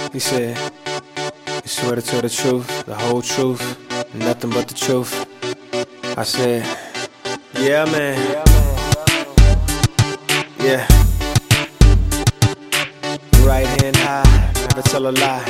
He said, "You swear to tell the truth, the whole truth, and nothing but the truth." I said, "Yeah, man. Yeah. Right hand high, never tell a lie."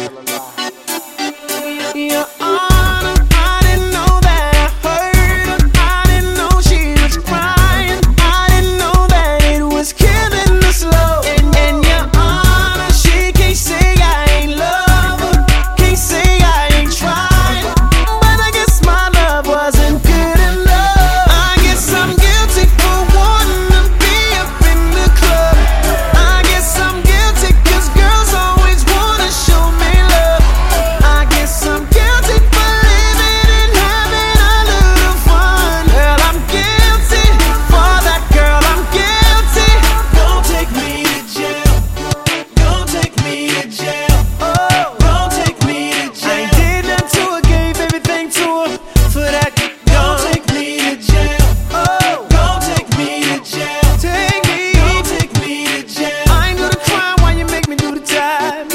Your Honor, I didn't know that I hurt her. I didn't know she was crying. I didn't know that it was killing us slow. And Your Honor, she can't say I ain't love her, can't say I ain't tried. But I guess my love wasn't good enough. I guess I'm guilty for wanting to be up in the club. I guess I'm guilty 'cause girls always wanna show me love. I guess I'm guilty for living and having a little fun. Girl, I'm guilty for that, girl, I'm guilty. Don't take me to jail. Don't take me to jail. Oh, don't take me to jail. I ain't did nothing to her, gave everything to her for that. Don't take me to jail. Oh, don't take me to jail. Take me. Don't take me to jail. I ain't gonna cry while you make me do the time.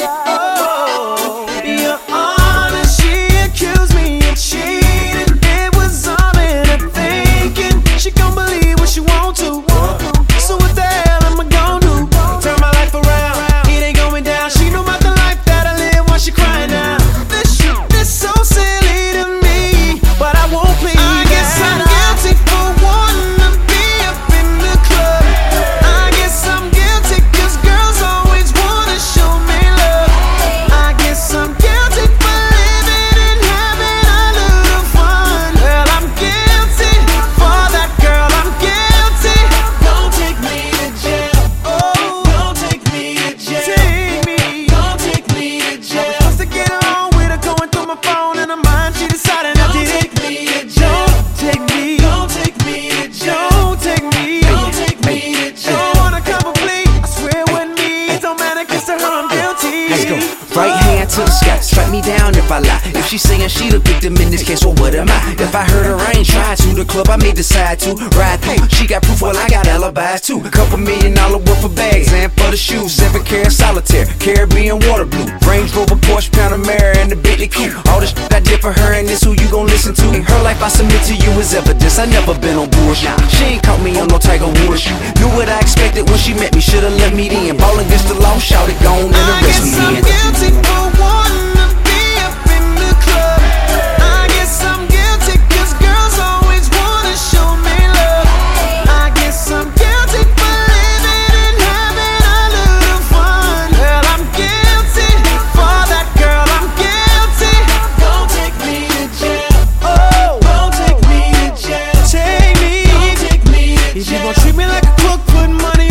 Oh, Your Honor, she accused me of cheating. It was all in her thinking. She gon' believe what she want to. So what the hell am I gon' do? Turn my life around. It ain't going down. She know about the life that I live while she crying now. This shit is so silly to me, but I won't plead. I guess I'm guilty for wanting to be up in the club. I guess I'm guilty 'cause girls always wanna show me love. I guess I'm guilty for living and having a little fun. Girl, I'm guilty for that, girl, I'm guilty. Don't take me to jail. Oh, don't take me to jail. Take me. Don't take me to jail. I was supposed to get along with her, going through my phone and her mind. She decided not to take me to jail. Don't take me. Don't take me to jail. Don't take me. Don't take me to jail. Don't wanna come and plea. I swear it wasn't me. It don't matter 'cause to her I'm guilty. Let's go. Right hand to the sky, strike me down if I lie. If she's saying she the victim in this case, well, what am I? If I hurt her, I ain't tried to. The club I may decide to ride through. She got proof, well, I got alibis too. Couple $1,000,000 worth of bags and for the shoes. 7 karat solitaire, Caribbean water blue, Range Rover, Porsche, Panamera, and the Bentley coupe. All the shit I did for her, and this who you gon' listen to. In her life, I submit to you as evidence. I never been on bullshit. She ain't caught me on no Tiger Woods. Knew what I expected when she met me. Should've let me in. Ball against the law, shout it, gone and I arrest guess me I'm in. guilty for wanting to be up in the club. I guess I'm guilty 'cause girls always wanna show me love. I guess I'm guilty for living and having a little fun. Girl, I'm guilty for that, girl, I'm guilty. Don't take me to jail. Oh, don't take me to jail. Take me. Don't take me to jail. If you gon' treat me like a crook, put money